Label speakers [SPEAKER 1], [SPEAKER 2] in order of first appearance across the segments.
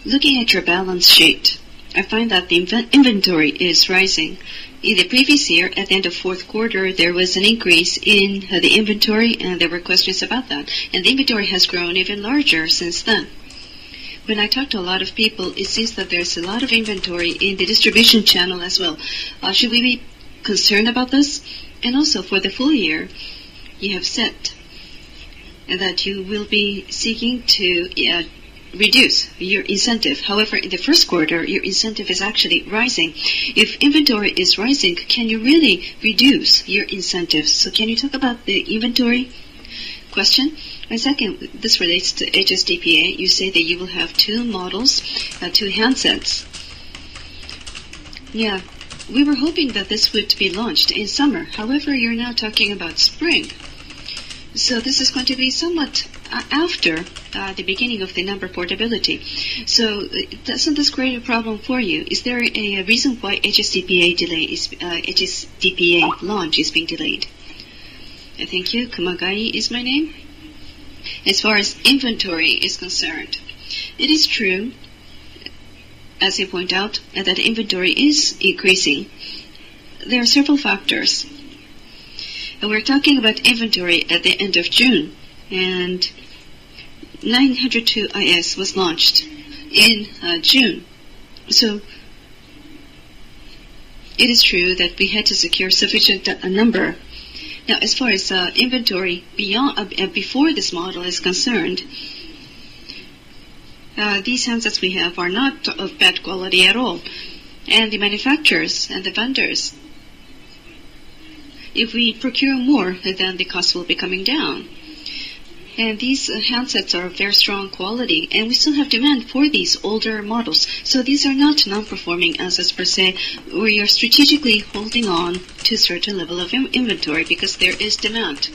[SPEAKER 1] Looking at your balance sheet, I find that the inventory is rising. In the previous year, at the end of fourth quarter, there was an increase in the inventory, and there were questions about that. And the inventory has grown even larger since then. When I talk to a lot of people, it seems that there's a lot of inventory in the distribution channel as well. Should we be concerned about this? And also, for the full year, you have said that you will be seeking to reduce your incentive. However, in the first quarter, your incentive is actually rising. If inventory is rising, can you really reduce your incentives? So can you talk about the inventory question? And second, this relates to HSDPA. You say that you will have two models, two handsets. Yeah, we were hoping that this would be launched in summer. However, you're now talking about spring. So this is going to be somewhat after the beginning of the number portability. So doesn't this create a problem for you? Is there a reason why HSDPA launch is being delayed? Thank you. Kumagai is my name. As far as inventory is concerned, it is true, as you point out, that inventory is increasing. There are several factors. And we're talking about inventory at the end of June, and 902 IS was launched in June. So it is true that we had to secure sufficient number. Now, as far as inventory before this model is concerned, these handsets we have are not of bad quality at all. And the manufacturers and the vendors, if we procure more, then the cost will be coming down. And these handsets are of very strong quality, and we still have demand for these older models. So these are not non-performing assets per se. We are strategically holding on to a certain level of inventory because there is demand.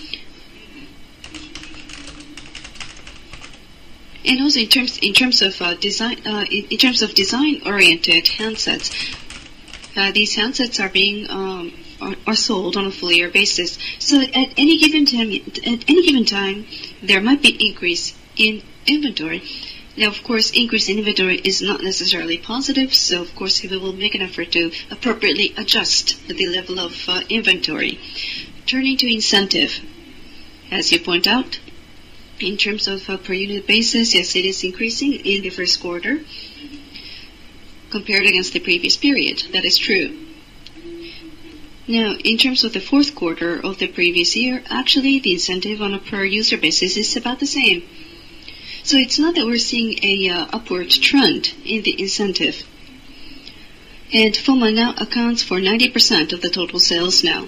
[SPEAKER 1] And also in terms of design-oriented handsets, these handsets are being are sold on a full year basis. So at any given time, there might be increase in inventory. Now, of course, increase in inventory is not necessarily positive. So, of course, we will make an effort to appropriately adjust the level of inventory. Turning to incentive, as you point out, in terms of per unit basis, yes, it is increasing in the first quarter compared against the previous period. That is true. Now, in terms of the fourth quarter of the previous year, actually the incentive on a per user basis is about the same. So it's not that we're seeing a upward trend in the incentive. And FOMA now accounts for 90% of the total sales now.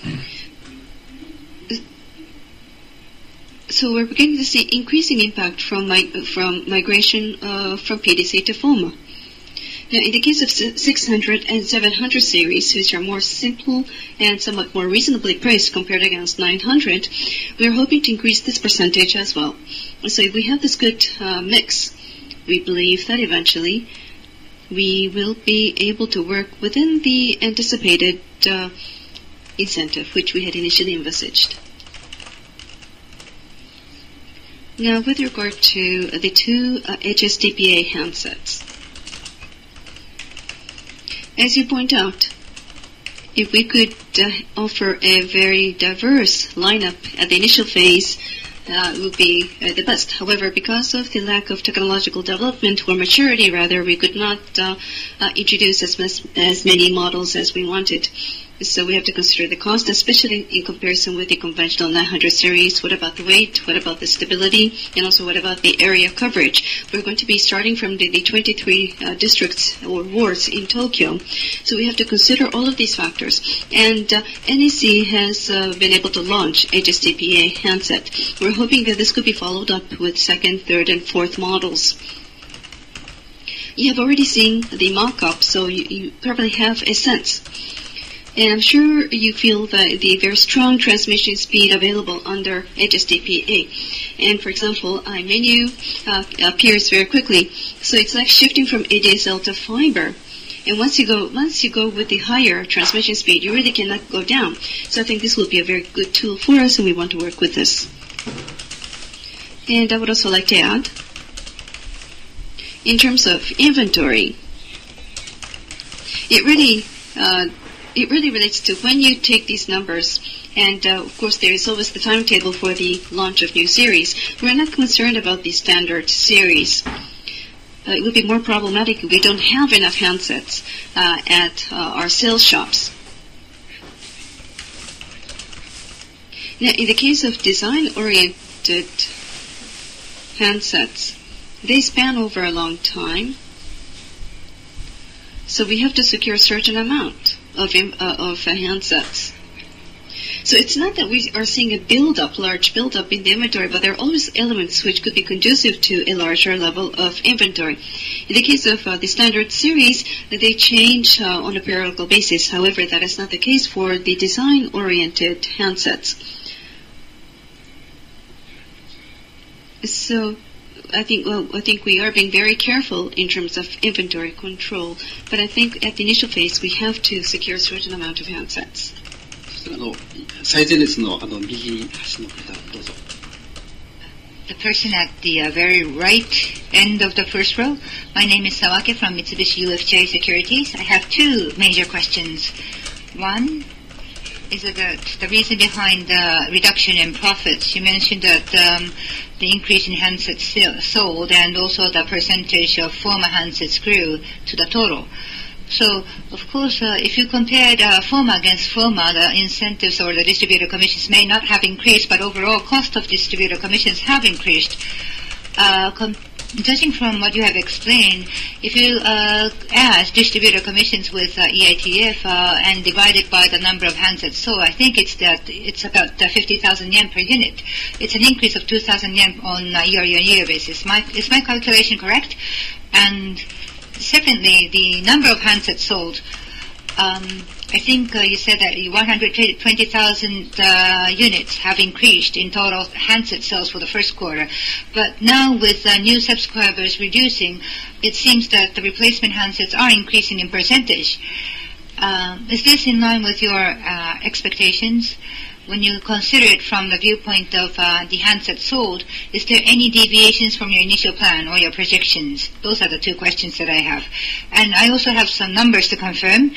[SPEAKER 1] So we're beginning to see increasing impact from migration from PDC to FOMA. Now, in the case of 600 and 700 series, which are more simple and somewhat more reasonably priced compared against 900, we are hoping to increase this percentage as well. So if we have this good mix, we believe that eventually we will be able to work within the anticipated incentive, which we had initially envisaged. Now, with regard to the two HSDPA handsets, as you point out, if we could offer a very diverse lineup at the initial phase, it would be the best. However, because of the lack of technological development, or maturity rather, we could not introduce as many models as we wanted. So we have to consider the cost, especially in comparison with the conventional 900 series. What about the weight? What about the stability? And also what about the area coverage? We're going to be starting from the 23 districts or wards in Tokyo. So we have to consider all of these factors. And NEC has been able to launch HSDPA handset. We're hoping that this could be followed up with second, third, and fourth models. You have already seen the mock-up, so you probably have a sense. And I'm sure you feel the very strong transmission speed available under HSDPA. And for example, iMenu appears very quickly. So it's like shifting from ADSL to fiber. And once you go with the higher transmission speed, you really cannot go down. So I think this will be a very good tool for us, and we want to work with this. And I would also like to add, in terms of inventory, it really relates to when you take these numbers. And, of course, there is always the timetable for the launch of new series. We're not concerned about the standard series. It would be more problematic if we don't have enough handsets at our sales shops. Now, in the case of design-oriented handsets, they span over a long time. So we have to secure a certain amount of handsets. So it's not that we are seeing a large build-up in the inventory, but there are always elements which could be conducive to a larger level of inventory. In the case of the standard series, they change on a periodical basis. However, that is not the case for the design-oriented handsets. So I think we are being very careful in terms of inventory control, but I think at the initial phase we have to secure a certain amount of handsets.
[SPEAKER 2] 最前列の右端の方どうぞ。
[SPEAKER 3] The person at the very right end of the first row. My name is Sawake from Mitsubishi UFJ Securities. I have two major questions. One is about the reason behind the reduction in profits. You mentioned that the increase in handsets sold and also the percentage of former handsets grew to the total. So, of course, if you compared former against former, the incentives or the distributor commissions may not have increased, but overall cost of distributor commissions have increased. Judging from what you have explained, if you add distributor commissions with EITF and divide it by the number of handsets sold, I think it's about 50,000 yen per unit. It's an increase of 2,000 yen on a year-on-year basis. Is my calculation correct? And secondly, the number of handsets sold. I think you said that 120,000 units have increased in total handset sales for the first quarter. But now with new subscribers reducing, it seems that the replacement handsets are increasing in percentage. Is this in line with your expectations? When you consider it from the viewpoint of the handsets sold, is there any deviations from your initial plan or your projections? Those are the two questions that I have. And I also have some numbers to confirm.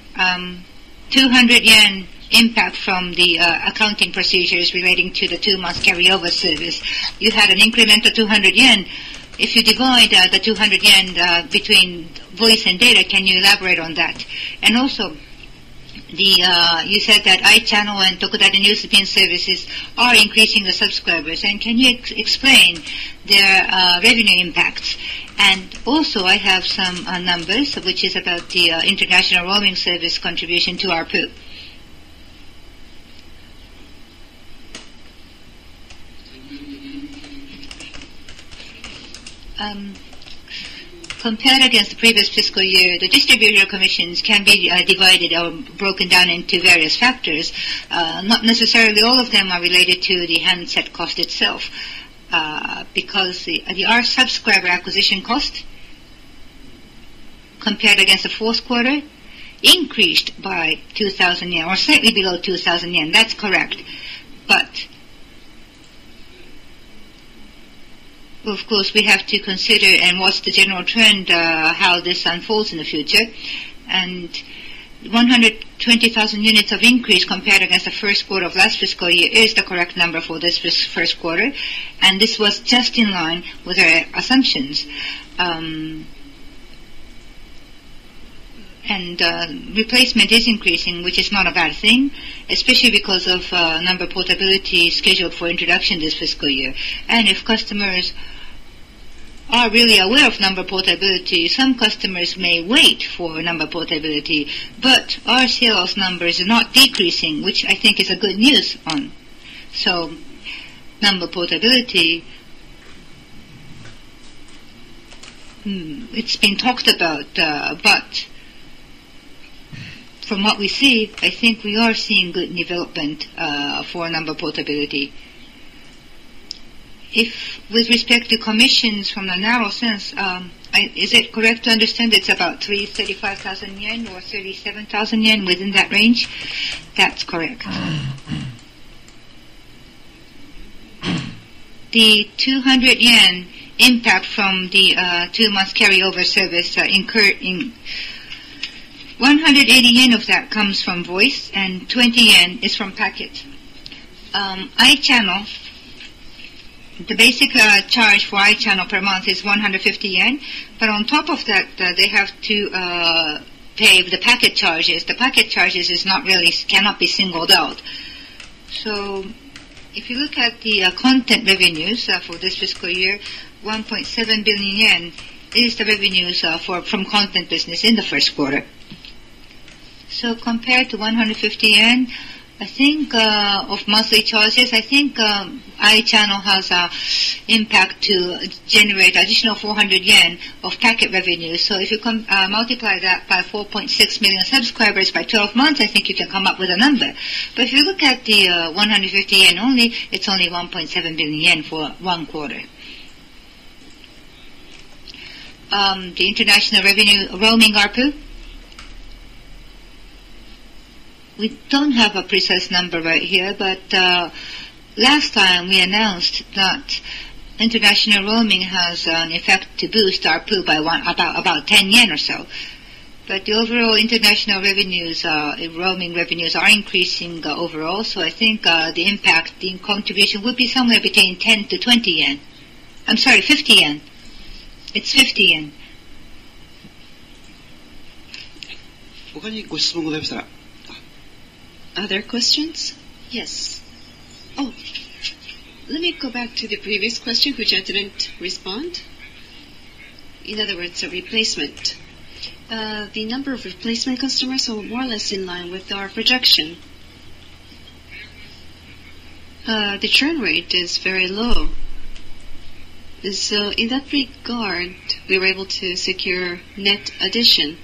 [SPEAKER 3] 200 yen impact from the accounting procedures relating to the 2-month carryover service. You had an increment of 200 yen. If you divide the 200 yen between voice and data, can you elaborate on that? And also, you said that iChannel and Tokudata Newspin services are increasing the subscribers. And can you explain their revenue impacts? And also, I have some numbers, which is about the international roaming service contribution to ARPU. Compared against the previous fiscal year, the distributor commissions can be divided or broken down into various factors. Not necessarily all of them are related to the handset cost itself, because our subscriber acquisition cost, compared against the fourth quarter, increased by 2,000 yen, or slightly below 2,000 yen. That's correct. But of course, we have to consider and watch the general trend, how this unfolds in the future. And 120,000 units of increase compared against the first quarter of last fiscal year is the correct number for this first quarter. And this was just in line with our assumptions. And replacement is increasing, which is not a bad thing, especially because of number portability scheduled for introduction this fiscal year. And if customers are really aware of number portability, some customers may wait for number portability, but our sales numbers are not decreasing, which I think is a good news on. So, number portability, it's been talked about, but from what we see, I think we are seeing good development for number portability. If, with respect to commissions from the narrow sense, is it correct to understand it's about 35,000 yen or 37,000 yen, within that range? That's correct. The 200 yen impact from the 2-month carryover service incurred in 180 yen of that comes from voice and 20 yen is from packet. iChannel, the basic charge for iChannel per month is 150 yen, but on top of that they have to pay the packet charges. The packet charges cannot be singled out. So if you look at the content revenues for this fiscal year, 1.7 billion yen is the revenues from content business in the first quarter. So compared to 150 yen, I think of monthly charges, I think iChannel has impact to generate additional 400 yen of packet revenue. So if you multiply that by 4.6 million subscribers by 12 months, I think you can come up with a number. But if you look at the 150 yen only, it's only 1.7 billion yen for one quarter. The international revenue roaming ARPU, we don't have a precise number right here, but last time we announced that international roaming has an effect to boost ARPU by about 10 yen or so. But the overall international revenues, roaming revenues are increasing overall, so I think the impact, the contribution would be somewhere between 10 to 20 yen. I'm sorry, 50 yen. It's 50 yen.
[SPEAKER 2] 他にご質問ございましたら。
[SPEAKER 1] Other questions? Yes. Oh, let me go back to the previous question, which I didn't respond. In other words, a replacement. The number of replacement customers are more or less in line with our projection. The churn rate is very low. So in that regard, we were able to secure net addition.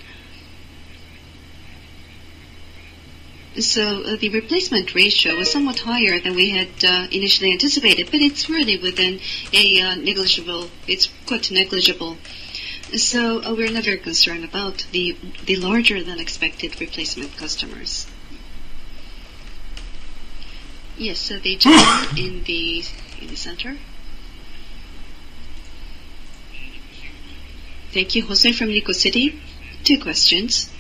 [SPEAKER 1] So the replacement ratio was somewhat higher than we had initially anticipated, but it's really within a negligible, it's quite negligible. So we're not very concerned about the larger than expected replacement customers. Yes, so the gentleman in the center. Thank you, Jose from Nikko City. 2 questions.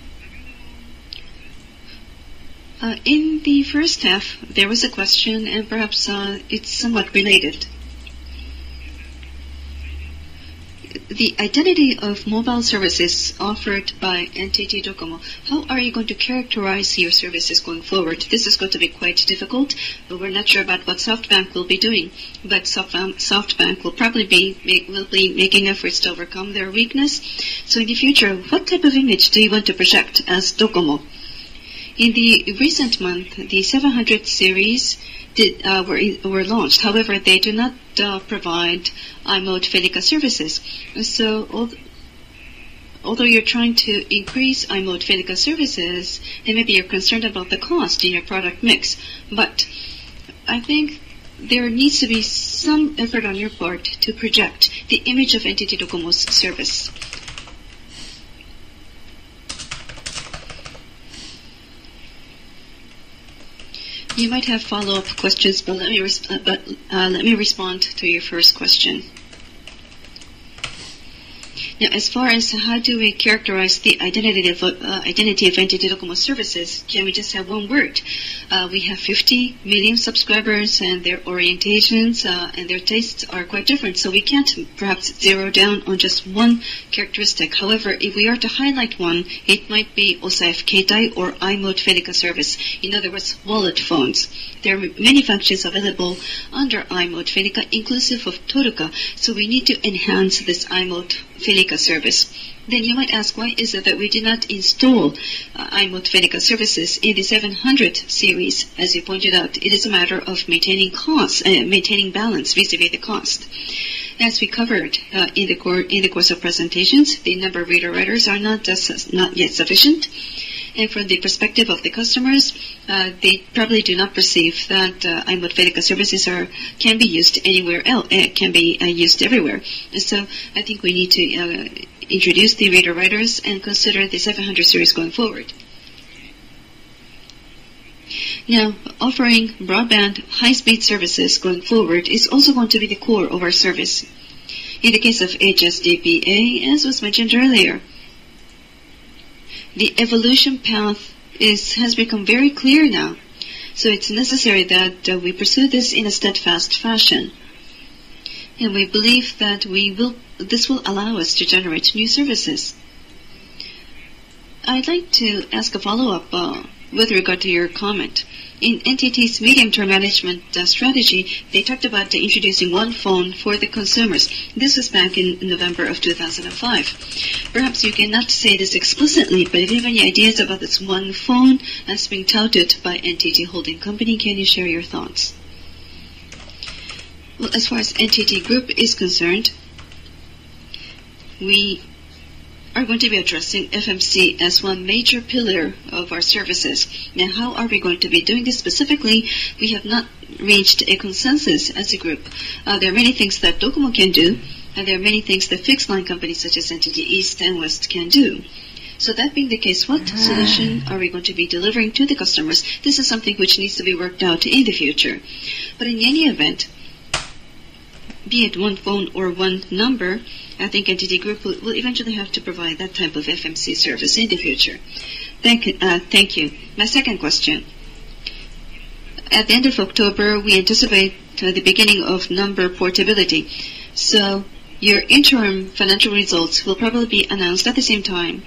[SPEAKER 1] In the first half, there was a question, and perhaps it's somewhat related. The identity of mobile services offered by NTT Docomo, how are you going to characterize your services going forward? This is going to be quite difficult, but we're not sure about what SoftBank will be doing. But SoftBank will probably be making efforts to overcome their weakness. So in the future, what type of image do you want to project as Docomo? In the recent month, the 700 series were launched. However, they do not provide i-mode Felica services. So, although you're trying to increase i-mode Felica services, and maybe you're concerned about the cost in your product mix, but I think there needs to be some effort on your part to project the image of NTT Docomo's service. You might have follow-up questions, but let me respond to your first question. Now, as far as how do we characterize the identity of NTT Docomo services, can we just have one word? We have 50 million subscribers, and their orientations and their tastes are quite different, so we can't perhaps zero down on just one characteristic. However, if we are to highlight one, it might be Osaif Keitai or i-mode Felica service. In other words, wallet phones. There are many functions available under i-mode Felica, inclusive of Toruka, so we need to enhance this i-mode Felica service. Then you might ask, why is it that we did not install i-mode Felica services in the 700 series? As you pointed out, it is a matter of maintaining costs, maintaining balance vis-a-vis the cost. As we covered in the course of presentations, the number of reader writers are not yet sufficient. And from the perspective of the customers, they probably do not perceive that i-mode Felica services can be used anywhere else, can be used everywhere. And so I think we need to introduce the reader writers and consider the 700 series going forward. Now, offering broadband high-speed services going forward is also going to be the core of our service. In the case of HSDPA, as was mentioned earlier, the evolution path has become very clear now. So it's necessary that we pursue this in a steadfast fashion. And we believe that this will allow us to generate new services. I'd like to ask a follow-up with regard to your comment. In NTT's medium-term management strategy, they talked about introducing one phone for the consumers. This was back in November of 2005. Perhaps you cannot say this explicitly, but if you have any ideas about this one phone as being touted by NTT Holding Company, can you share your thoughts? Well, as far as NTT Group is concerned, we are going to be addressing FMC as one major pillar of our services. Now, how are we going to be doing this specifically? We have not reached a consensus as a group. There are many things that Docomo can do, and there are many things that fixed line companies such as NTT East and West can do. So that being the case, what solution are we going to be delivering to the customers? This is something which needs to be worked out in the future. But in any event, be it one phone or one number, I think NTT Group will eventually have to provide that type of FMC service in the future. Thank you. My second question. At the end of October, we anticipate the beginning of number portability. So your interim financial results will probably be announced at the same time.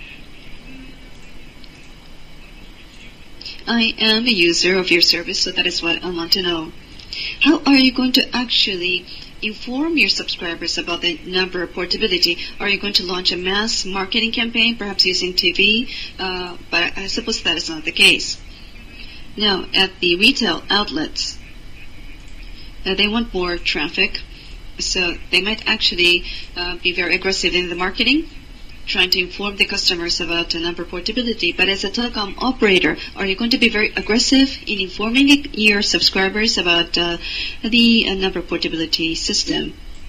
[SPEAKER 1] I am a user of your service, so that is what I want to know. How are you going to actually inform your subscribers about the number portability? Are you going to launch a mass marketing campaign, perhaps using TV? But I suppose that is not the case. Now, at the retail outlets, they want more traffic, so they might actually be very aggressive in the marketing, trying to inform the customers about the number portability. But as a telecom operator, are you going to be very aggressive in informing your subscribers about the number portability system?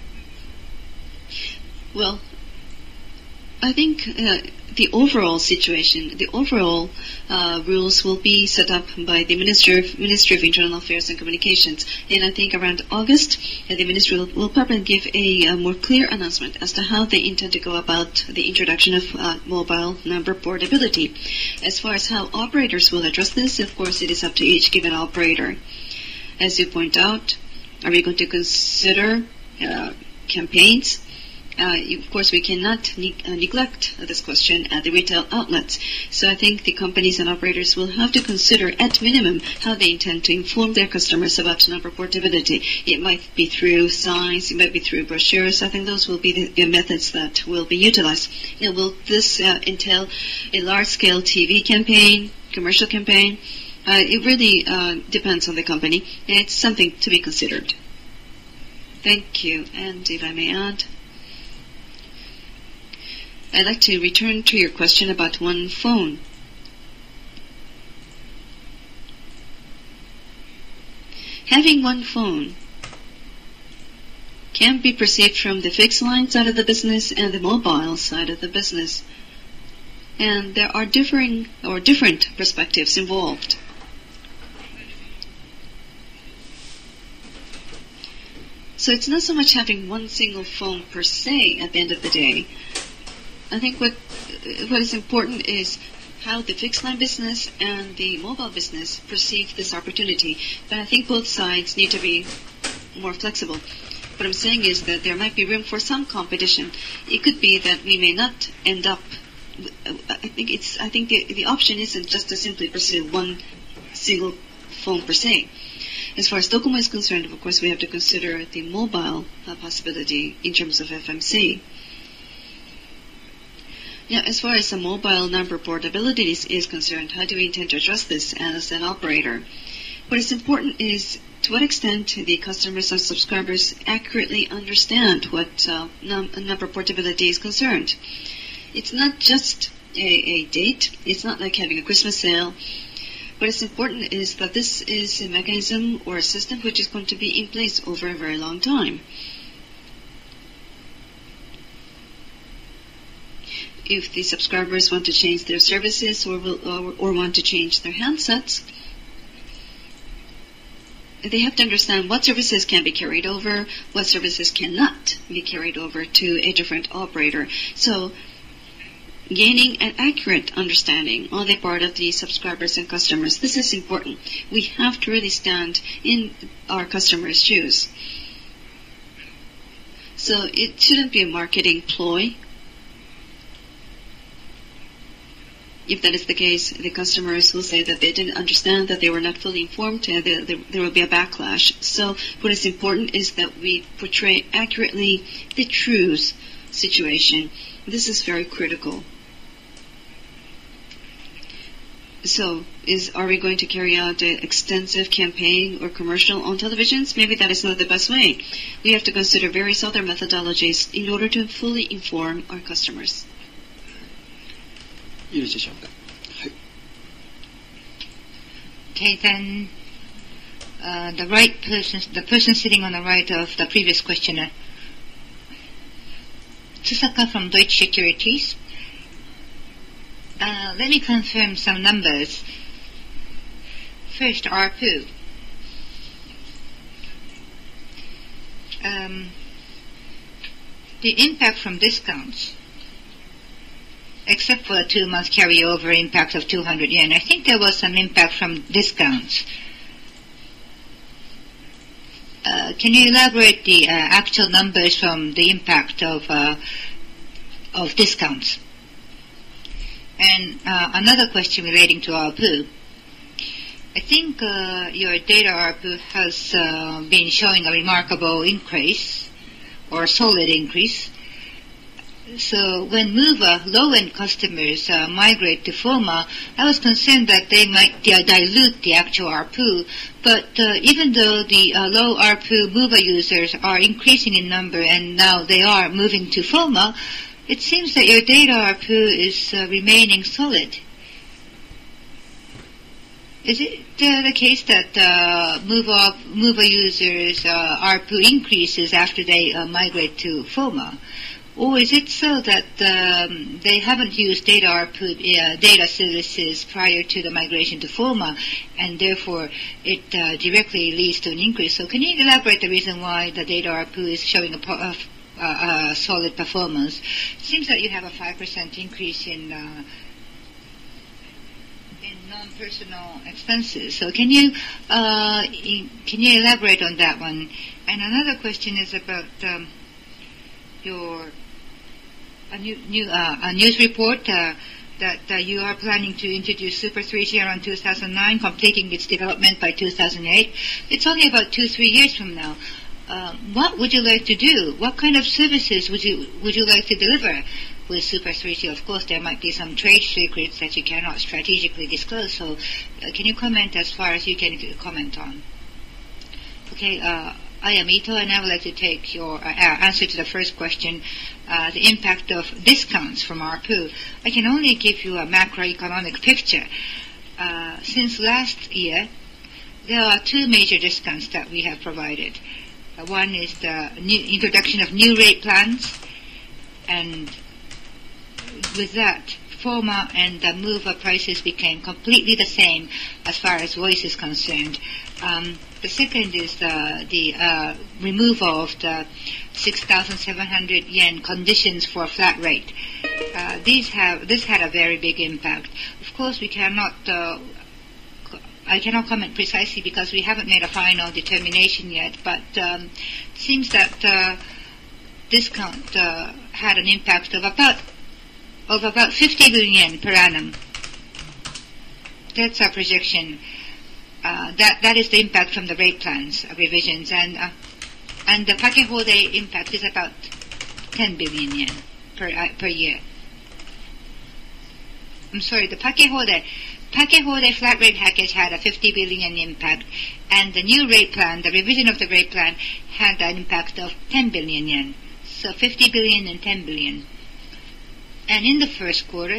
[SPEAKER 1] Well, I think the overall situation, the overall rules will be set up by the Ministry of Internal Affairs and Communications. And I think around August, the Ministry will probably give a more clear announcement as to how they intend to go about the introduction of mobile number portability. As far as how operators will address this, of course, it is up to each given operator. As you point out, are we going to consider campaigns? Of course, we cannot neglect this question at the retail outlets. So I think the companies and operators will have to consider, at minimum, how they intend to inform their customers about number portability. It might be through signs, it might be through brochures. I think those will be the methods that will be utilized. And will this entail a large-scale TV campaign, commercial campaign? It really depends on the company. It's something to be considered. Thank you. And if I may add, I'd like to return to your question about one phone. Having one phone can be perceived from the fixed line side of the business and the mobile side of the business. And there are different perspectives involved. So it's not so much having one single phone per se at the end of the day. I think what is important is how the fixed line business and the mobile business perceive this opportunity. But I think both sides need to be more flexible. What I'm saying is that there might be room for some competition. It could be that we may not end up. I think the option isn't just to simply pursue one single phone per se. As far as Docomo is concerned, of course, we have to consider the mobile possibility in terms of FMC. Now, as far as the mobile number portability is concerned, how do we intend to address this as an operator? What is important is to what extent the customers and subscribers accurately understand what number portability is concerned. It's not just a date. It's not like having a Christmas sale. What is important is that this is a mechanism or a system which is going to be in place over a very long time. If the subscribers want to change their services or want to change their handsets, they have to understand what services can be carried over, what services cannot be carried over to a different operator. So gaining an accurate understanding on the part of the subscribers and customers, this is important. We have to really stand in our customers' shoes. So it shouldn't be a marketing ploy. If that is the case, the customers will say that they didn't understand, that they were not fully informed, and there will be a backlash. So what is important is that we portray accurately the true situation. This is very critical. So, are we going to carry out an extensive campaign or commercial on televisions? Maybe that is not the best way. We have to consider various other methodologies in order to fully inform our customers.
[SPEAKER 2] よろしいでしょうか。はい。
[SPEAKER 3] Okay, then the person sitting on the right of the previous questioner, Tsusaka from Deutsche Securities. Let me confirm some numbers. First, ARPU. The impact from discounts, except for the 2-month carryover impact of 200 yen, I think there was some impact from discounts. Can you elaborate the actual numbers from the impact of discounts? And another question relating to ARPU. I think your data ARPU has been showing a remarkable increase, or solid increase. So when MOVA low-end customers migrate to FOMA, I was concerned that they might dilute the actual ARPU. But even though the low ARPU MOVA users are increasing in number and now they are moving to FOMA, it seems that your data ARPU is remaining solid. Is it the case that MOVA users' ARPU increases after they migrate to FOMA? Or is it so that they haven't used data ARPU data services prior to the migration to FOMA, and therefore it directly leads to an increase? So can you elaborate the reason why the data ARPU is showing a solid performance? It seems that you have a 5% increase in non-personal expenses. So can you elaborate on that one? And another question is about a news report that you are planning to introduce Super 3G around 2009, completing its development by 2008. It's only about 2-3 years from now. What would you like to do? What kind of services would you like to deliver with Super 3G? Of course, there might be some trade secrets that you cannot strategically disclose. So, can you comment as far as you can comment on? Okay, I am Ito, and I would like to take your answer to the first question, the impact of discounts from ARPU. I can only give you a macroeconomic picture. Since last year, there are 2 major discounts that we have provided. One is the introduction of new rate plans, and with that, FOMA and the MOVA prices became completely the same as far as voice is concerned. The second is the removal of the 6,700 yen conditions for flat rate. This had a very big impact. Of course, we cannot. I cannot comment precisely because we haven't made a final determination yet. But it seems that discount had an impact of about 50 billion yen per annum. That's our projection. That is the impact from the rate plans revisions, and the Pakehode impact is about 10 billion yen per year. I'm sorry, the Pakehode flat rate package had a 50 billion yen impact, and the new rate plan, the revision of the rate plan, had an impact of 10 billion yen. So 50 billion and 10 billion. And in the first quarter,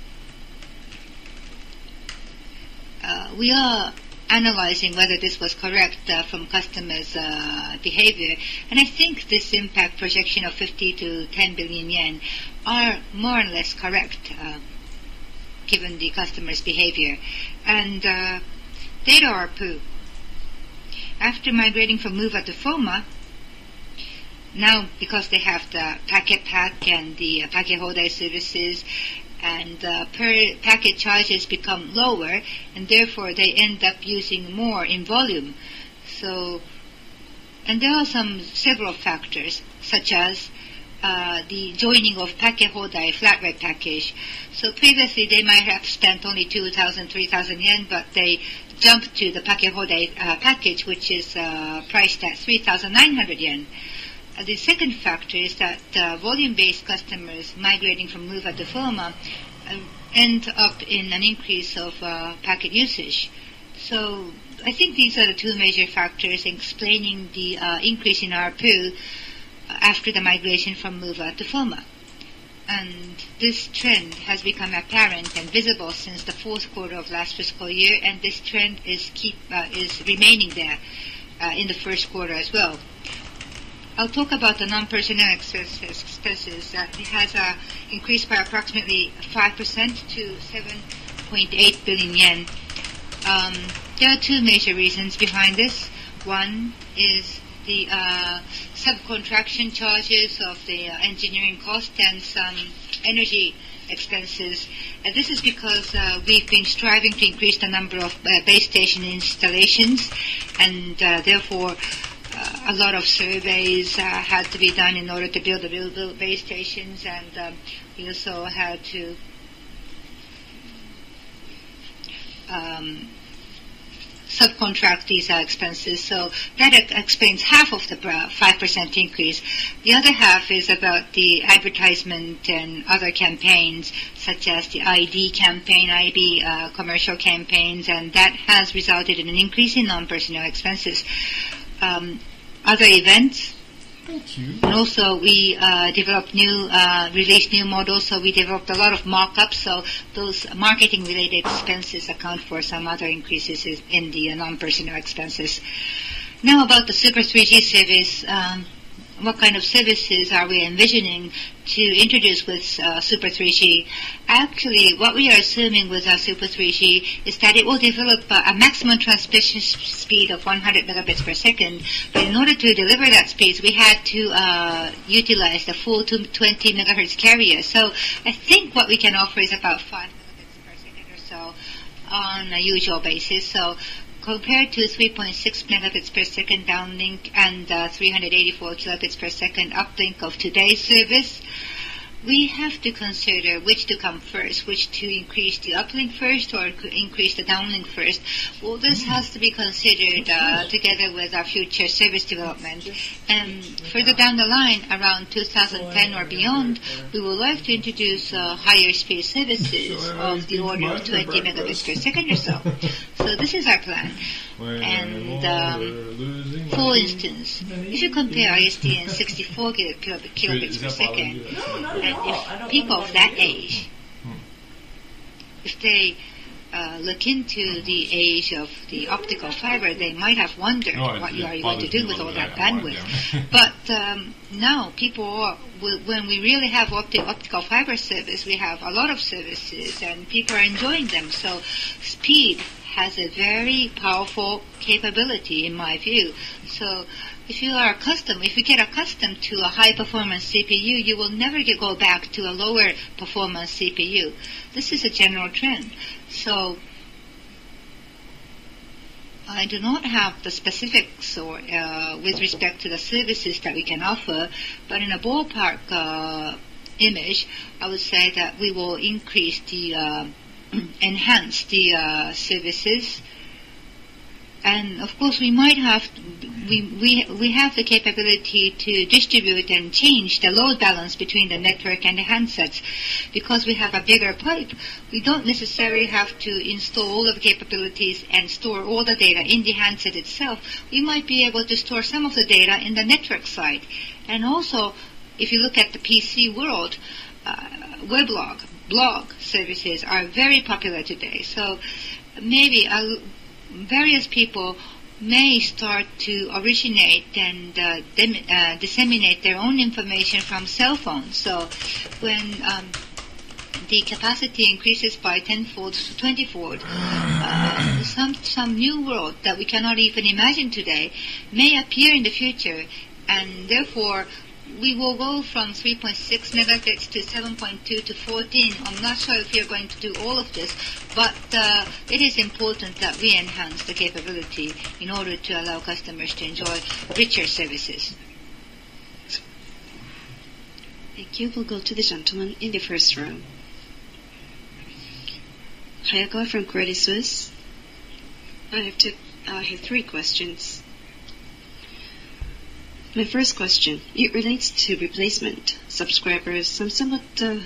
[SPEAKER 3] we are analyzing whether this was correct from customers' behavior. And I think this impact projection of 50 to 10 billion yen are more or less correct, given the customers' behavior. And data ARPU. after migrating from MOVA to FOMA, now because they have the packet pack and the packet hodai services, and per packet charges become lower, and therefore they end up using more in volume. So, and there are several factors, such as the joining of packet hodai flat rate package. So previously they might have spent only 2,000, 3,000 yen, but they jumped to the packet hodai package, which is priced at 3,900 yen. The second factor is that volume-based customers migrating from MOVA to FOMA end up in an increase of packet usage. So I think these are the two major factors explaining the increase in ARPU after the migration from MOVA to FOMA. And this trend has become apparent and visible since the fourth quarter of last fiscal year, and this trend is remaining there in the first quarter as well. I'll talk about the non-personnel expenses. It has increased by approximately 5% to 7.8 billion yen. There are two major reasons behind this. One is the subcontraction charges of the engineering cost and some energy expenses. This is because we've been striving to increase the number of base station installations, and therefore a lot of surveys had to be done in order to build the base stations, and we also had to subcontract these expenses. So that explains half of the 5% increase. The other half is about the advertisement and other campaigns, such as the ID campaign, IB commercial campaigns, and that has resulted in an increase in non-personnel expenses. Other events.
[SPEAKER 4] Thank you.
[SPEAKER 3] And also we released new models, so we developed a lot of mock-ups, so those marketing-related expenses account for some other increases in the non-personnel expenses. Now about the Super 3G service, what kind of services are we envisioning to introduce with Super 3G? Actually, what we are assuming with Super 3G is that it will develop a maximum transmission speed of 100 megabits per second. But in order to deliver that speed, we had to utilize the full 20 megahertz carrier. So I think what we can offer is about 5 megabits per second or so on a usual basis. So compared to 3.6 megabits per second downlink and 384 kilobits per second uplink of today's service, we have to consider which to come first, which to increase the uplink first or increase the downlink first. Well, this has to be considered together with our future service development. And further down the line, around 2010 or beyond, we would like to introduce higher speed services of the order of 20 megabits per second or so. So this is our plan. And for instance, if you compare ISDN 64 kilobits per second, and if people of that age, if they look into the age of the optical fiber, they might have wondered what you are going to do with all that bandwidth. But now people, when we really have optical fiber service, we have a lot of services and people are enjoying them. So speed has a very powerful capability in my view. So if you get accustomed to a high performance CPU, you will never go back to a lower performance CPU. This is a general trend. So I do not have the specifics or with respect to the services that we can offer, but in a ballpark image, I would say that we will increase the enhance the services, and of course we might have we have the capability to distribute and change the load balance between the network and the handsets. Because we have a bigger pipe, we don't necessarily have to install all of the capabilities and store all the data in the handset itself. We might be able to store some of the data in the network side. And also, if you look at the PC world, blog services are very popular today. So maybe various people may start to originate and disseminate their own information from cell phones. So when the capacity increases by 10-fold to 20-fold. Some new world that we cannot even imagine today may appear in the future, and therefore we will go from 3.6 megabits to 7.2 to 14. I'm not sure if we are going to do all of this, but it is important that we enhance the capability in order to allow customers to enjoy richer services.
[SPEAKER 1] Thank you. We'll go to the gentleman in the first row. Hayakawa from Credit Suisse. I have 3 questions. My first question, it relates to replacement subscribers. I'm somewhat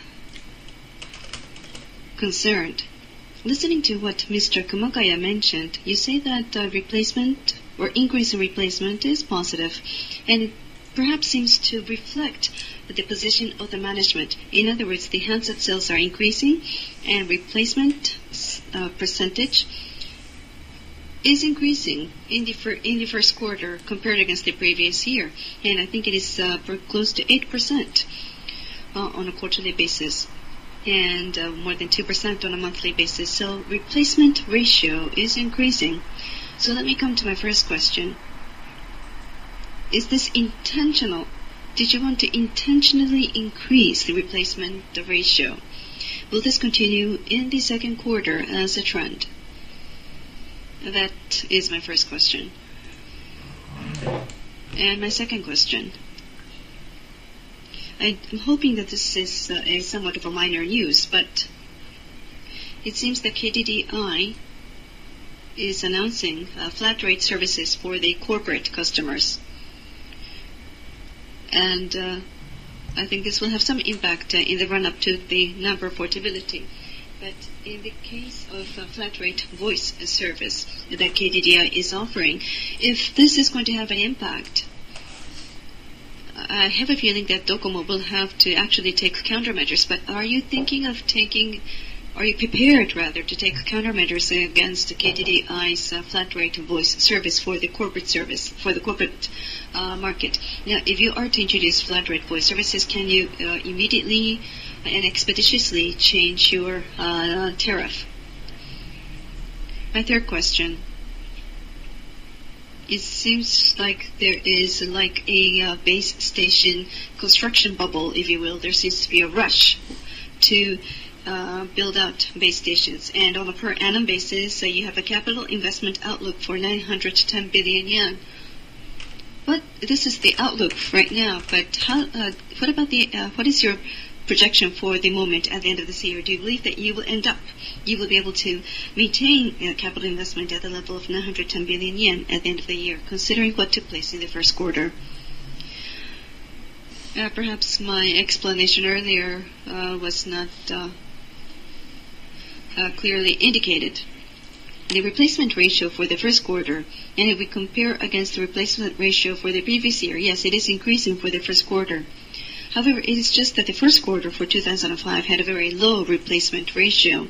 [SPEAKER 1] concerned. Listening to what Mr. Kumakaya mentioned, you say that replacement or increase in replacement is positive, and it perhaps seems to reflect the position of the management. In other words, the handset sales are increasing, and replacement percentage is increasing in the first quarter compared against the previous year, and I think it is close to 8% on a quarterly basis, and more than 2% on a monthly basis. So replacement ratio is increasing. So let me come to my first question. Is this intentional? Did you want to intentionally increase the replacement ratio? Will this continue in the second quarter as a trend? That is my first question. And my second question. I'm hoping that this is a somewhat of a minor news, but it seems that KDDI is announcing flat rate services for the corporate customers. And I think this will have some impact in the run-up to the number portability. But in the case of flat rate voice service that KDDI is offering, if this is going to have an impact, I have a feeling that Docomo will have to actually take countermeasures. But are you prepared rather to take countermeasures against KDDI's flat rate voice service for the corporate market? Now, if you are to introduce flat rate voice services, can you immediately and expeditiously change your tariff? My third question. It seems like there is like a base station construction bubble, if you will. There seems to be a rush to build out base stations. And on a per annum basis, you have a capital investment outlook for 910 billion yen. But this is the outlook right now. But what is your projection for the moment at the end of this year? Do you believe that you will be able to maintain capital investment at the level of 910 billion yen at the end of the year, considering what took place in the first quarter? Perhaps my explanation earlier was not clearly indicated. The replacement ratio for the first quarter, and if we compare against the replacement ratio for the previous year, yes, it is increasing for the first quarter. However, it is just that the first quarter for 2005 had a very low replacement ratio.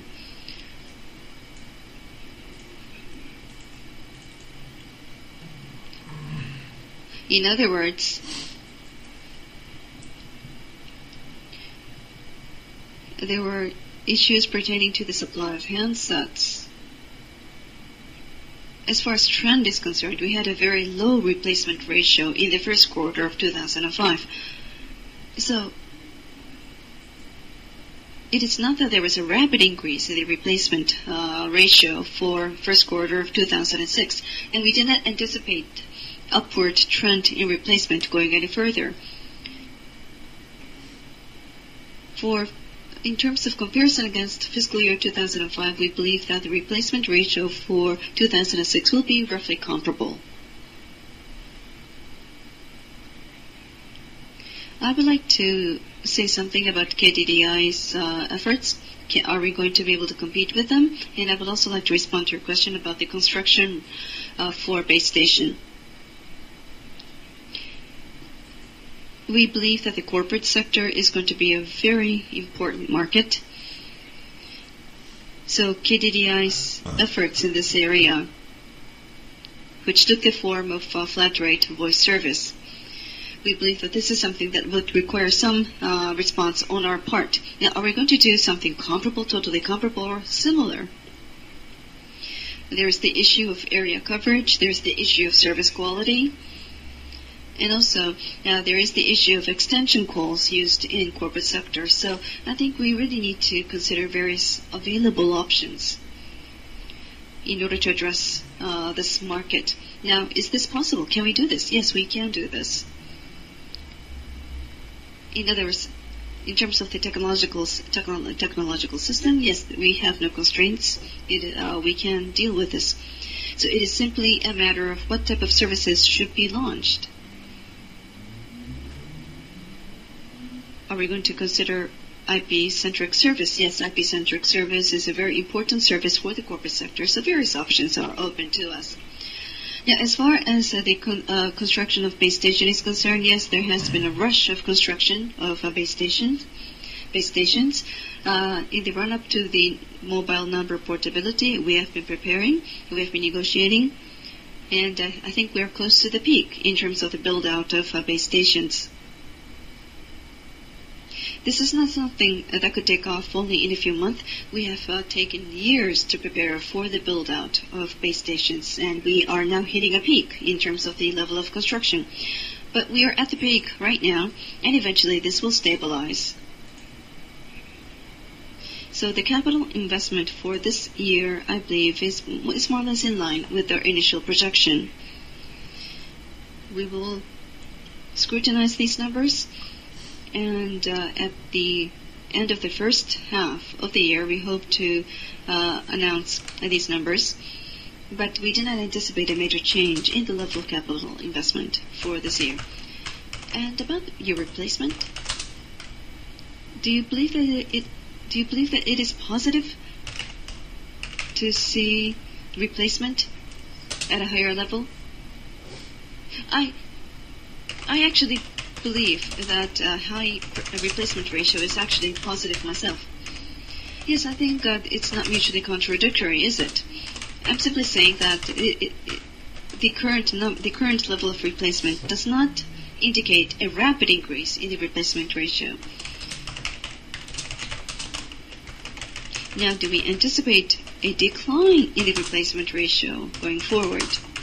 [SPEAKER 1] In other words, there were issues pertaining to the supply of handsets. As far as trend is concerned, we had a very low replacement ratio in the first quarter of 2005. So, it is not that there was a rapid increase in the replacement ratio for first quarter of 2006, and we did not anticipate upward trend in replacement going any further. In terms of comparison against fiscal year 2005, we believe that the replacement ratio for 2006 will be roughly comparable. I would like to say something about KDDI's efforts. Are we going to be able to compete with them? And I would also like to respond to your question about the construction for base station. We believe that the corporate sector is going to be a very important market. So KDDI's efforts in this area, which took the form of flat rate voice service, we believe that this is something that would require some response on our part. Now, are we going to do something comparable, totally comparable, or similar? There's the issue of area coverage. There's the issue of service quality. And also, there is the issue of extension calls used in corporate sector. So I think we really need to consider various available options in order to address this market. Now, is this possible? Can we do this? Yes, we can do this. In other words, in terms of the technological system, yes, we have no constraints. We can deal with this. So it is simply a matter of what type of services should be launched. Are we going to consider IP-centric service? Yes, IP-centric service is a very important service for the corporate sector, so various options are open to us. Now, as far as the construction of base station is concerned, yes, there has been a rush of construction of base stations. In the run-up to the mobile number portability, we have been preparing, we have been negotiating, and I think we are close to the peak in terms of the build-out of base stations. This is not something that could take off only in a few months. We have taken years to prepare for the build-out of base stations, and we are now hitting a peak in terms of the level of construction. But we are at the peak right now, and eventually this will stabilize. So the capital investment for this year, I believe, is more or less in line with our initial projection. We will scrutinize these numbers, and at the end of the first half of the year, we hope to announce these numbers. But we do not anticipate a major change in the level of capital investment for this year. And about your replacement, do you believe that it is positive to see replacement at a higher level? I actually believe that high replacement ratio is actually positive myself. Yes, I think it's not mutually contradictory, is it? I'm simply saying that the current level of replacement does not indicate a rapid increase in the replacement ratio. Now, do we anticipate a decline in the replacement ratio going forward?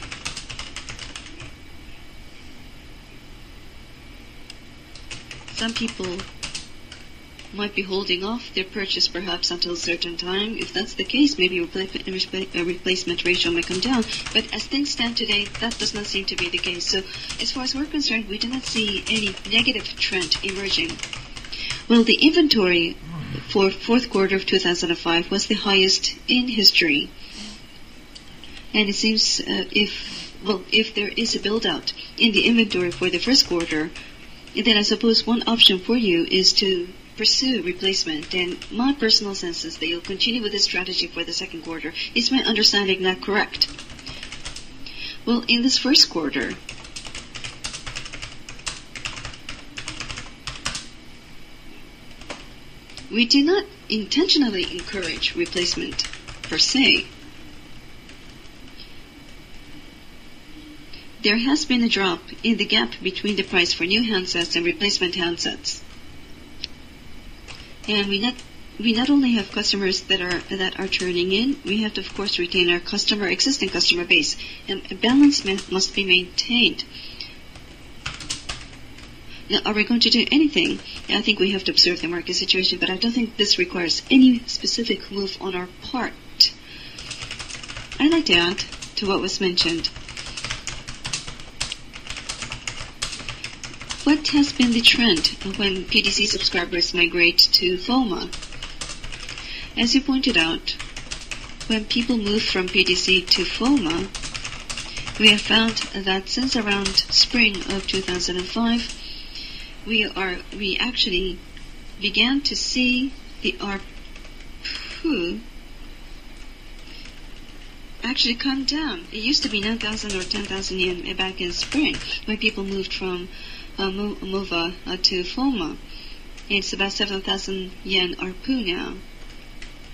[SPEAKER 1] Some people might be holding off their purchase perhaps until a certain time. If that's the case, maybe replacement ratio may come down. But as things stand today, that does not seem to be the case. So as far as we're concerned, we do not see any negative trend emerging. Well, the inventory for fourth quarter of 2005 was the highest in history. And it seems if there is a build-out in the inventory for the first quarter, then I suppose one option for you is to pursue replacement. And my personal sense is that you'll continue with this strategy for the second quarter. Is my understanding not correct? Well, in this first quarter, we do not intentionally encourage replacement per se. There has been a drop in the gap between the price for new handsets and replacement handsets. And we not only have customers that are turning in, we have to of course retain our existing customer base, and a balance must be maintained. Now, are we going to do anything? I think we have to observe the market situation, but I don't think this requires any specific move on our part. I'd like to add to what was mentioned. What has been the trend when PDC subscribers migrate to FOMA? As you pointed out, when people move from PDC to FOMA, we have found that since around spring of 2005, we actually began to see the ARPU actually come down. It used to be 9,000 or 10,000 yen back in spring when people moved from MOVA to FOMA. It's about 7,000 yen ARPU now.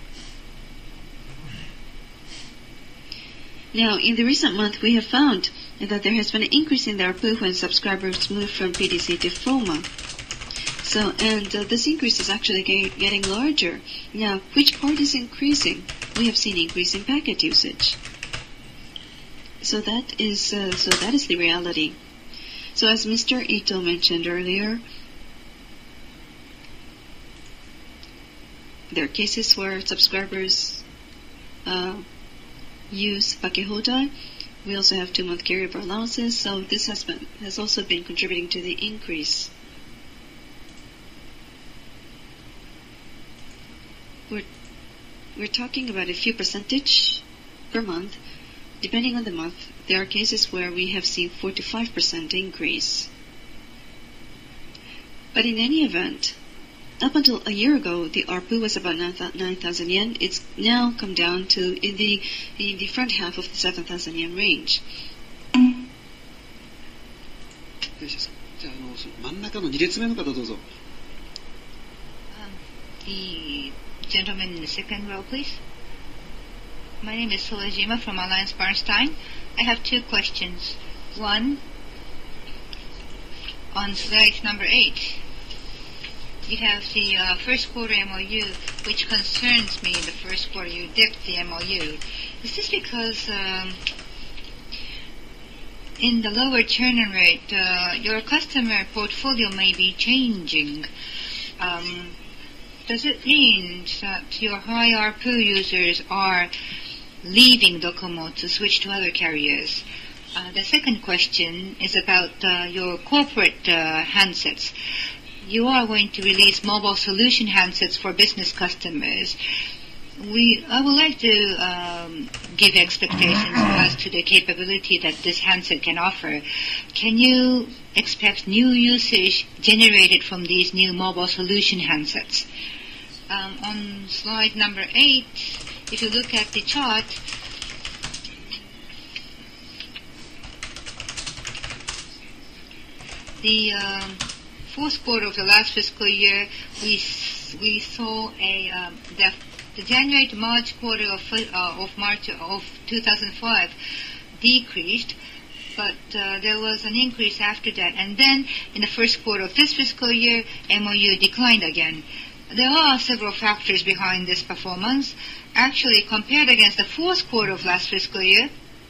[SPEAKER 1] Now, in the recent month, we have found that there has been an increase in the ARPU when subscribers move from PDC to FOMA. So, and this increase is actually getting larger. Now, which part is increasing? We have seen increase in packet usage. So that is the reality. So as Mr. Ito mentioned earlier, there are cases where subscribers use Pakehodai. We also have 2-month carryover allowances, so this has also been contributing to the increase. We're talking about a few percentage per month. Depending on the month, there are cases where we have seen 4 to 5% increase. But in any event, up until a year ago, the ARPU was about 9,000 yen. It's now come down to in the front half of the 7,000 yen range.
[SPEAKER 2] じゃあ、真ん中の2列目の方どうぞ。
[SPEAKER 3] The gentleman in the second row, please. My name is Solejima from Alliance Bernstein. I have 2 questions. One, on slide number 8, you have the first quarter MOU, which concerns me. In the first quarter, you dipped the MOU. Is this because in the lower churn rate, your customer portfolio may be changing? Does it mean that your high ARPU users are leaving Docomo to switch to other carriers? The second question is about your corporate handsets. You are going to release mobile solution handsets for business customers. I would like to give expectations as to the capability that this handset can offer. Can you expect new usage generated from these new mobile solution handsets? On slide number 8, if you look at the chart, the fourth quarter of the last fiscal year, we saw the January to March quarter of March of 2005 decreased, but there was an increase after that. And then in the first quarter of this fiscal year, MOU declined again. There are several factors behind this performance. Actually, compared against the fourth quarter of last fiscal year,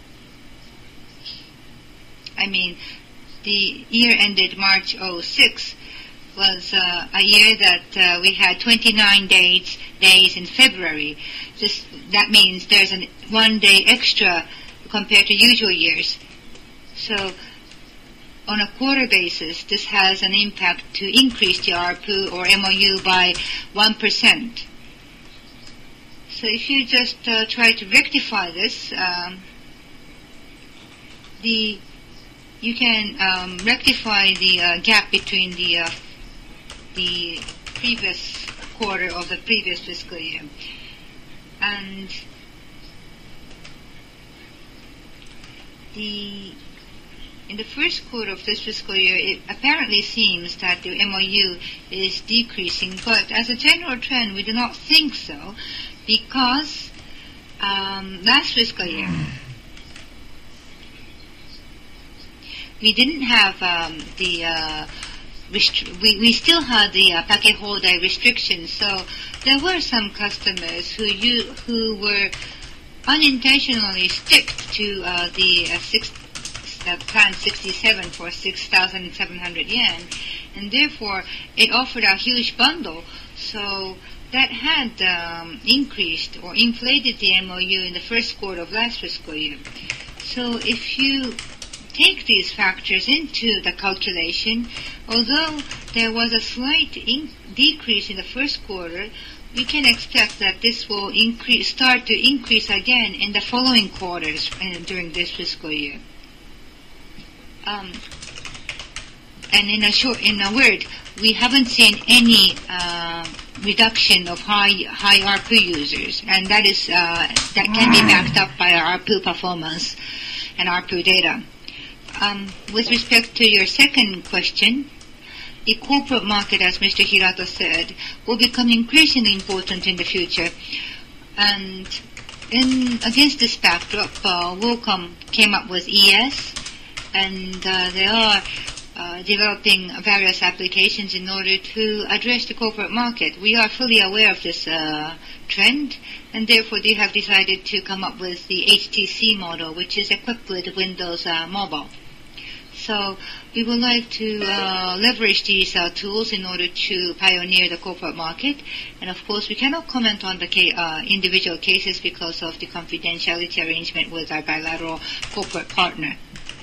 [SPEAKER 3] the year ended March 06 was a year that we had 29 days in February. That means there's 1 day extra compared to usual years. So on a quarter basis, this has an impact to increase the ARPU or MOU by 1%. So if you just try to rectify this, you can rectify the gap between the previous quarter of the previous fiscal year. And in the first quarter of this fiscal year, it apparently seems that the MOU is decreasing, but as a general trend, we do not think so, because last fiscal year, we didn't have we still had the Pakehodai restrictions, so there were some customers who were unintentionally stick to the plan 67 for 6,700 yen, and therefore it offered a huge bundle. So that had increased or inflated the MOU in the first quarter of last fiscal year. So if you take these factors into the calculation, although there was a slight decrease in the first quarter, we can expect that this will start to increase again in the following quarters during this fiscal year. And in a word, we haven't seen any reduction of high ARPU users, and that can be backed up by our ARPU performance and ARPU data. With respect to your second question, the corporate market, as Mr. Hirato said, will become increasingly important in the future. And against this backdrop, WorldCom came up with ES and they are developing various applications in order to address the corporate market. We are fully aware of this trend, and therefore they have decided to come up with the HTC model, which is equipped with Windows Mobile. So we would like to leverage these tools in order to pioneer the corporate market. And of course, we cannot comment on the individual cases because of the confidentiality arrangement with our bilateral corporate partner.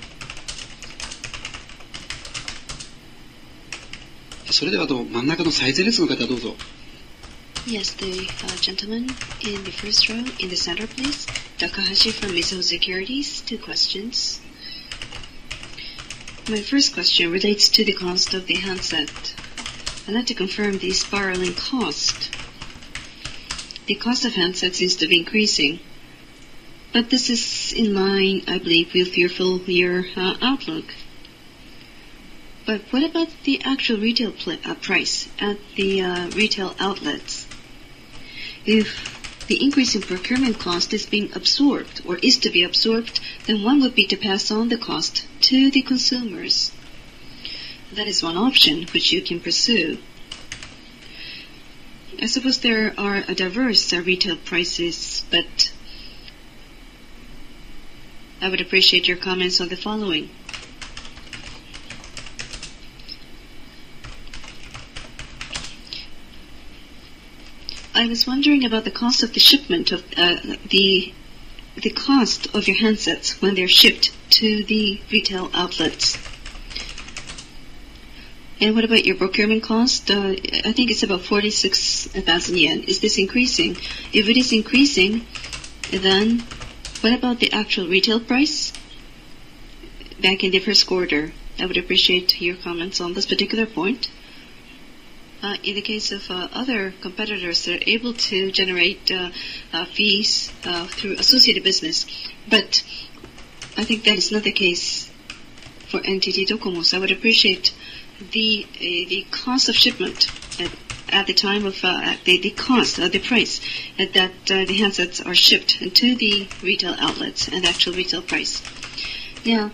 [SPEAKER 2] それでは真ん中の最前列の方どうぞ。
[SPEAKER 1] Yes, the gentleman in the first row, in the center, please. Takahashi from Mizuho Securities. 2 questions. My first question relates to the cost of the handset. I'd like to confirm the spiraling cost. The cost of handsets seems to be increasing, but this is in line, I believe, with your full year outlook. But what about the actual retail price at the retail outlets? If the increase in procurement cost is being absorbed or is to be absorbed, then one would be to pass on the cost to the consumers. That is one option which you can pursue. I suppose there are diverse retail prices, but I would appreciate your comments on the following. I was wondering about the cost of the shipment of the cost of your handsets when they're shipped to the retail outlets. And what about your procurement cost? I think it's about 46,000 yen. Is this increasing? If it is increasing, then what about the actual retail price back in the first quarter? I would appreciate your comments on this particular point. In the case of other competitors, they're able to generate fees through associated business. But I think that is not the case for NTT Docomo. So I would appreciate the cost of shipment at the time of the cost, the price that the handsets are shipped to the retail outlets and the actual retail price. Now,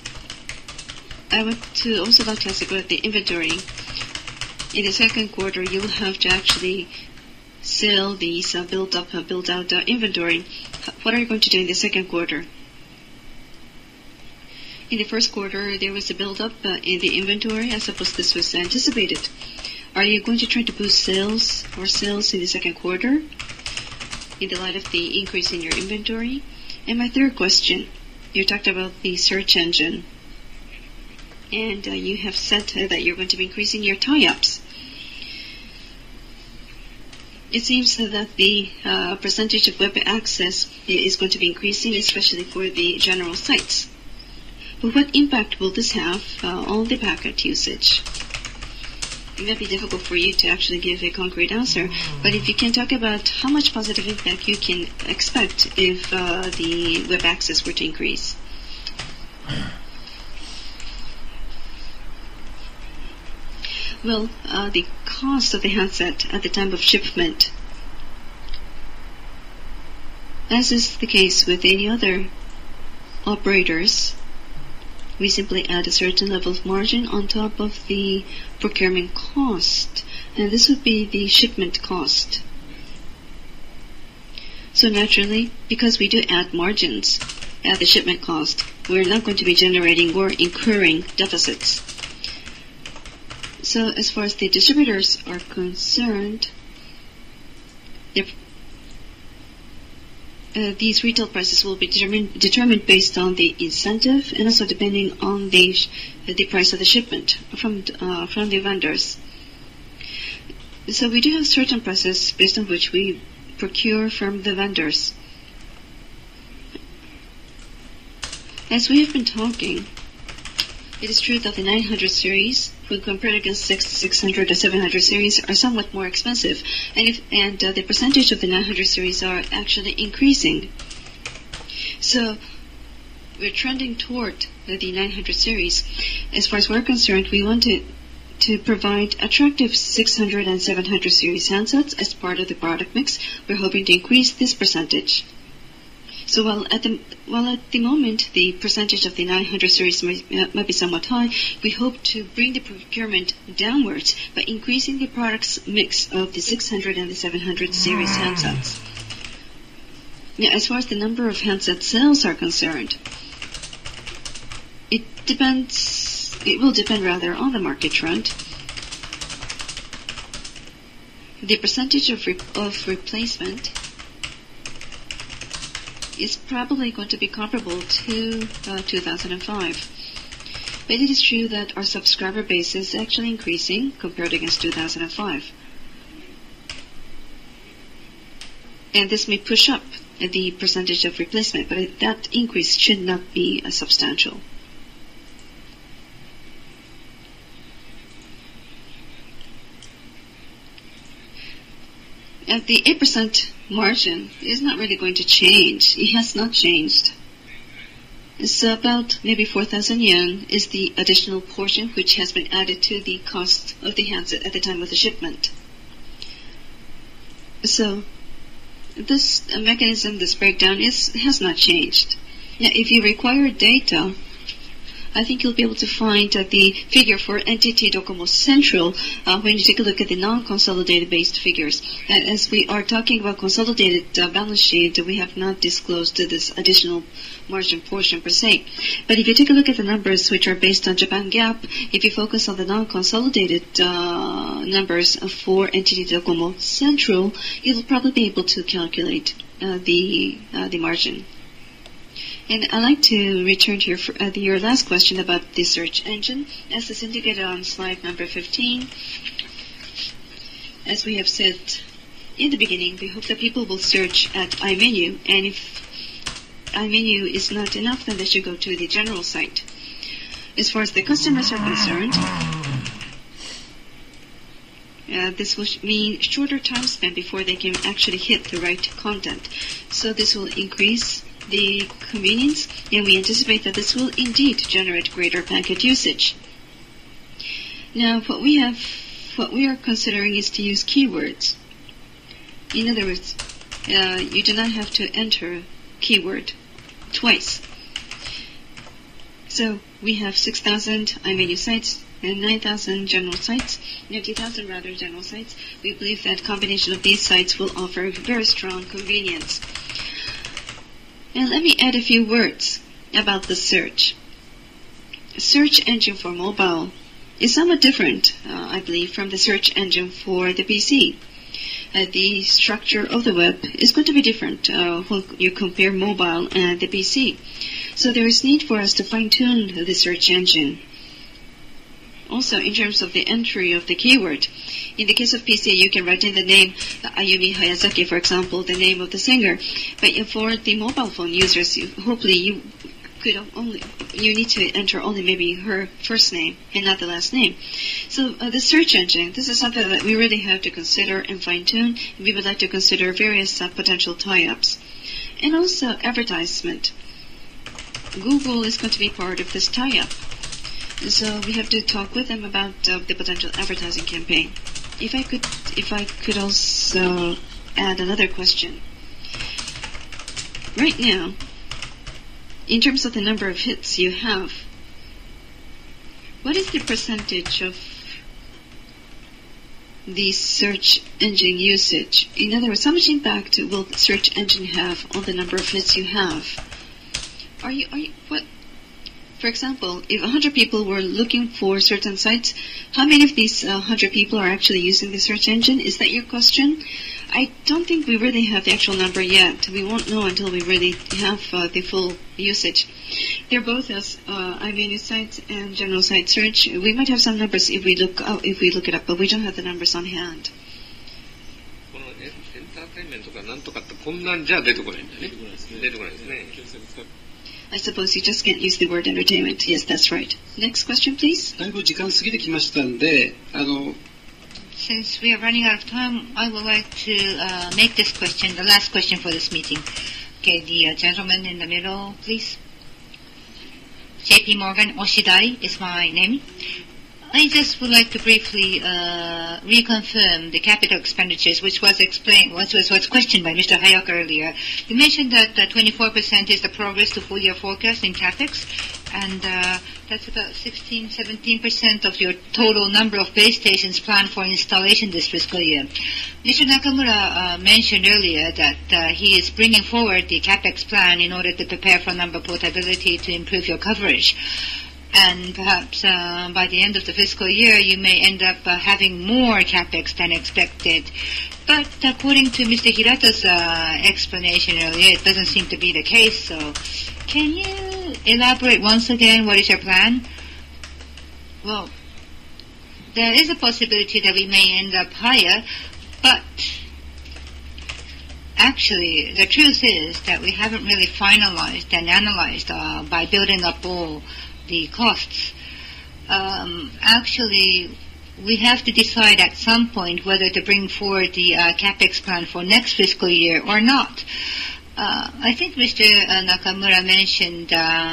[SPEAKER 1] I would also like to ask about the inventory. In the second quarter, you will have to actually sell these built-out inventory. What are you going to do in the second quarter? In the first quarter, there was a build-up in the inventory. I suppose this was anticipated. Are you going to try to boost sales in the second quarter in the light of the increase in your inventory? And my third question, you talked about the search engine. And you have said that you're going to be increasing your tie-ups. It seems that the percentage of web access is going to be increasing, especially for the general sites. But what impact will this have on the packet usage? It may be difficult for you to actually give a concrete answer, but if you can talk about how much positive impact you can expect if the web access were to increase. Well, the cost of the handset at the time of shipment, as is the case with any other operators, we simply add a certain level of margin on top of the procurement cost, and this would be the shipment cost. So naturally, because we do add margins at the shipment cost, we're not going to be generating or incurring deficits. So as far as the distributors are concerned, these retail prices will be determined based on the incentive and also depending on the price of the shipment from the vendors. So we do have certain prices based on which we procure from the vendors. As we have been talking, it is true that the 900 series, when compared against 600 or 700 series, are somewhat more expensive, and the percentage of the 900 series are actually increasing. So we're trending toward the 900 series. As far as we're concerned, we want to provide attractive 600 and 700 series handsets as part of the product mix. We're hoping to increase this percentage. So while at the moment the percentage of the 900 series might be somewhat high, we hope to bring the procurement downwards by increasing the product's mix of the 600 and the 700 series handsets. Now, as far as the number of handset sales are concerned, it will depend rather on the market trend. The percentage of replacement is probably going to be comparable to 2005. But it is true that our subscriber base is actually increasing compared against 2005. And this may push up the percentage of replacement, but that increase should not be substantial. And the 8% margin is not really going to change. It has not changed. It's about maybe 4,000 yen is the additional portion which has been added to the cost of the handset at the time of the shipment. So this mechanism, this breakdown has not changed. Now, if you require data, I think you'll be able to find the figure for NTT Docomo Central when you take a look at the non-consolidated based figures. And as we are talking about consolidated balance sheet, we have not disclosed this additional margin portion per se. But if you take a look at the numbers which are based on Japan GAAP, if you focus on the non-consolidated numbers for NTT Docomo Central, you'll probably be able to calculate the margin. And I'd like to return to your last question about the search engine. As is indicated on slide number 15, as we have said in the beginning, we hope that people will search at iMenu, and if iMenu is not enough, then they should go to the general site. As far as the customers are concerned, this will mean shorter time spent before they can actually hit the right content. So this will increase the convenience, and we anticipate that this will indeed generate greater packet usage. Now, what we are considering is to use keywords. In other words, you do not have to enter keyword twice. So we have 6,000 iMenu sites and 9,000 general sites, 90,000 rather general sites. We believe that combination of these sites will offer very strong convenience. And let me add a few words about the search. Search engine for mobile is somewhat different, I believe, from the search engine for the PC. The structure of the web is going to be different when you compare mobile and the PC. So there is need for us to fine-tune the search engine. Also, in terms of the entry of the keyword, in the case of PC, you can write in the name Ayumi Hayazaki, for example, the name of the singer. But for the mobile phone users, hopefully you need to enter only maybe her first name and not the last name. So the search engine, this is something that we really have to consider and fine-tune. We would like to consider various potential tie-ups. And also advertisement. Google is going to be part of this tie-up. So we have to talk with them about the potential advertising campaign. If I could also add another question. Right now, in terms of the number of hits you have, what is the percentage of the search engine usage? In other words, how much impact will the search engine have on the number of hits you have? For example, if 100 people were looking for certain sites, how many of these 100 people are actually using the search engine? Is that your question? I don't think we really have the actual number yet. We won't know until we really have the full usage. They're both as iMenu sites and general site search. We might have some numbers if we look it up, but we don't have the numbers on hand.
[SPEAKER 4] このエンターテインメントかなんとかってこんなんじゃ出てこないんだね。出てこないですね。
[SPEAKER 1] I suppose you just can't use the word entertainment. Yes, that's right. Next question, please.
[SPEAKER 2] だいぶ時間過ぎてきましたんで、
[SPEAKER 3] Since we are running out of time, I would like to make this question the last question for this meeting. Okay, the gentleman in the middle, please. JP Morgan, Oshidari is my name. I just would like to briefly reconfirm the capital expenditures, which was questioned by Mr. Hayakawa earlier. You mentioned that 24% is the progress to full-year forecast in capex, and that's about 16-17% of your total number of base stations planned for installation this fiscal year. Mr. Nakamura mentioned earlier that he is bringing forward the capex plan in order to prepare for number portability to improve your coverage. And perhaps by the end of the fiscal year, you may end up having more capex than expected. But according to Mr. Hirata's explanation earlier, it doesn't seem to be the case. So can you elaborate once again what is your plan? Well, there is a possibility that we may end up higher, but actually the truth is that we haven't really finalized and analyzed by building up all the costs. Actually, we have to decide at some point whether to bring forward the capex plan for next fiscal year or not. I think Mr. Nakamura mentioned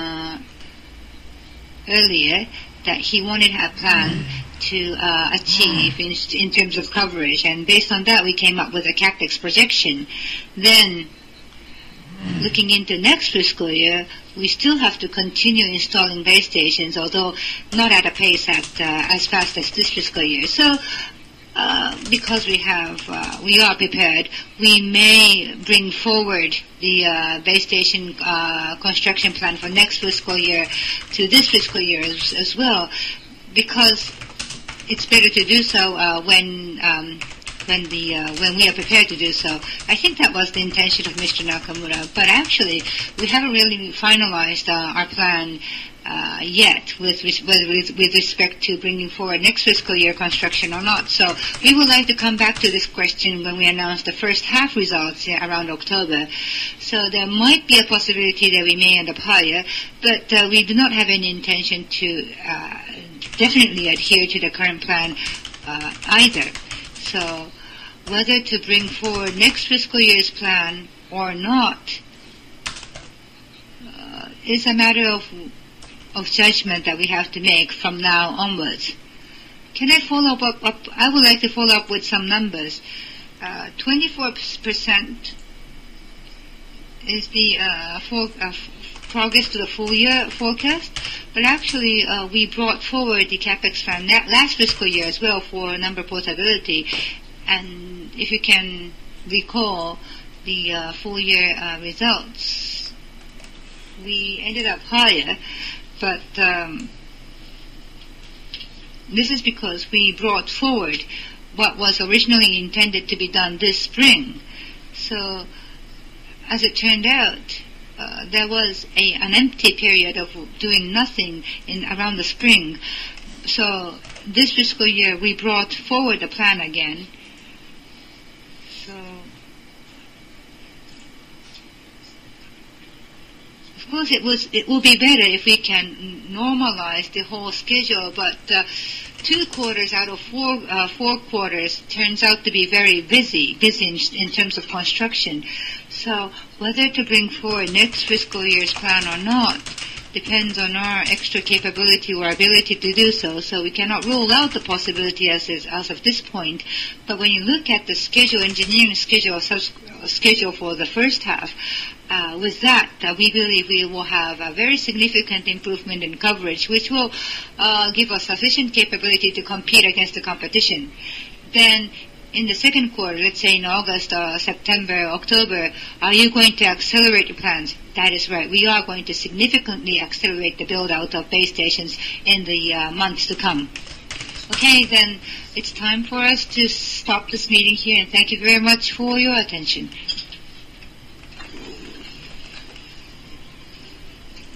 [SPEAKER 3] earlier that he wanted a plan to achieve in terms of coverage, and based on that we came up with a capex projection. Then looking into next fiscal year, we still have to continue installing base stations, although not at a pace as fast as this fiscal year. So, because we are prepared, we may bring forward the base station construction plan for next fiscal year to this fiscal year as well, because it's better to do so when we are prepared to do so. I think that was the intention of Mr. Nakamura, but actually we haven't really finalized our plan yet with respect to bringing forward next fiscal year construction or not. So we would like to come back to this question when we announce the first half results around October. So there might be a possibility that we may end up higher, but we do not have any intention to definitely adhere to the current plan either. So whether to bring forward next fiscal year's plan or not is a matter of judgment that we have to make from now onwards. Can I follow up? I would like to follow up with some numbers. 24% is the progress to the full year forecast, but actually we brought forward the capex plan last fiscal year as well for number portability. And if you can recall the full year results, we ended up higher, but this is because we brought forward what was originally intended to be done this spring. So as it turned out, there was an empty period of doing nothing around the spring. So this fiscal year we brought forward the plan again. So of course it will be better if we can normalize the whole schedule, but 2 quarters out of 4 quarters turns out to be very busy in terms of construction. So whether to bring forward next fiscal year's plan or not depends on our extra capability or ability to do so. So we cannot rule out the possibility as of this point. But when you look at the engineering schedule for the first half, with that, we believe we will have a very significant improvement in coverage, which will give us sufficient capability to compete against the competition. Then in the second quarter, let's say in August, September, October, are you going to accelerate your plans? That is right. We are going to significantly accelerate the build-out of base stations in the months to come. Okay, then it's time for us to stop this meeting here, and thank you very much for your attention.